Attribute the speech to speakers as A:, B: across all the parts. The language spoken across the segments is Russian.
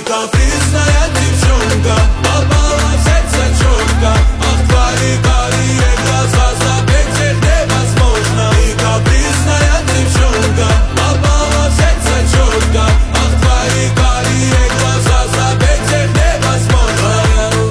A: капризная девчонка, попала в сердце четко. Ах, твои карие глаза, забыть их невозможно. Ты капризная девчонка, попала в сердце четко. Ах, твои карие глаза, забыть их невозможно.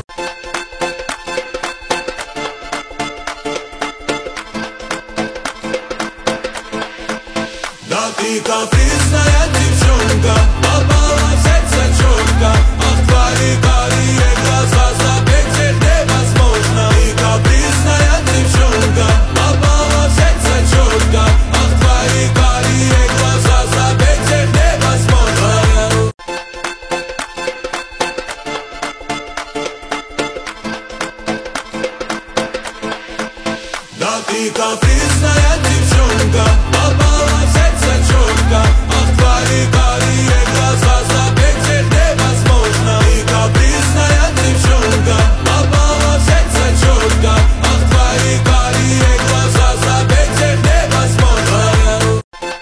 A: Да ты капризная девчонка, попала в сердце четко. Ах, твои карие глаза, забыть их невозможно. Ты капризная девчонка, попала в сердце четко. Ах, твои карие глаза, забыть их невозможно. Да ты капризная девчонка, попала в сердце четко. Ах, твои карие глаза, забыть их невозможно. Ты капризная девчонка, попала в сердце четко. Ах, твои карие глаза, забыть их невозможно.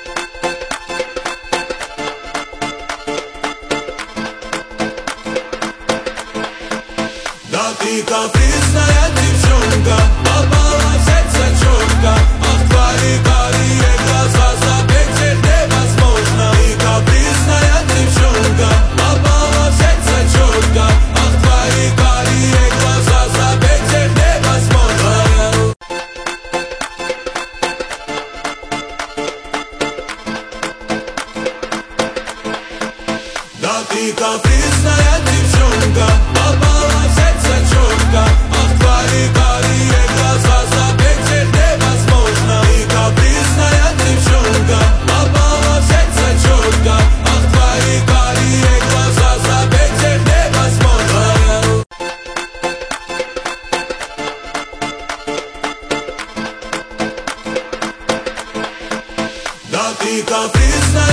A: Да ты капризная девчонка, попала в сердце четко. Ах, твои карие глаза, забыть их невозможно. Ты капризная девчонка, попала в сердце четко. Ах, твои карие глаза, забыть их невозможно. Да ты капризная девчонка, попала в сердце четко. Ах, твои карие глаза, забыть их невозможно. Ты капризная девчонка, попала в сердце четко. Ах, твои карие глаза, забыть их невозможно. Да ты капризная девчонка, попала в сердце четко. Ах, твои карие глаза, забыть их невозможно. Да ты капризная девчонка, попала в сердце четко. Ах, твои карие глаза, забыть их невозможно. Ты капризная девчонка, попала в сердце четко. Ах, твои карие глаза, забыть их невозможно. Да ты капризная девчонка, попала в сердце четко. Ах, твои карие глаза, забыть их невозможно.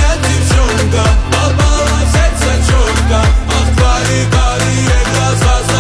A: Да ты капризная девчонка, попала в сердце четко. Ах, твои карие глаза,